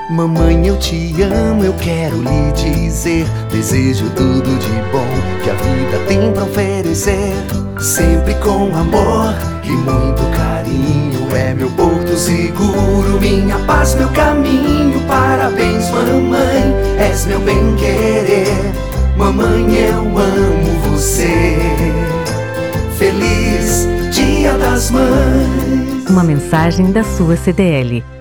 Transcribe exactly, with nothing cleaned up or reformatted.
Mamãe, eu te amo, eu quero lhe dizer. Desejo tudo de bom que a vida tem pra oferecer. Sempre com amor e muito carinho. É meu porto seguro, minha paz, meu caminho. Parabéns, mamãe, és meu bem-querer. Mamãe, eu amo você. Feliz Dia das Mães. Uma mensagem da sua C D L.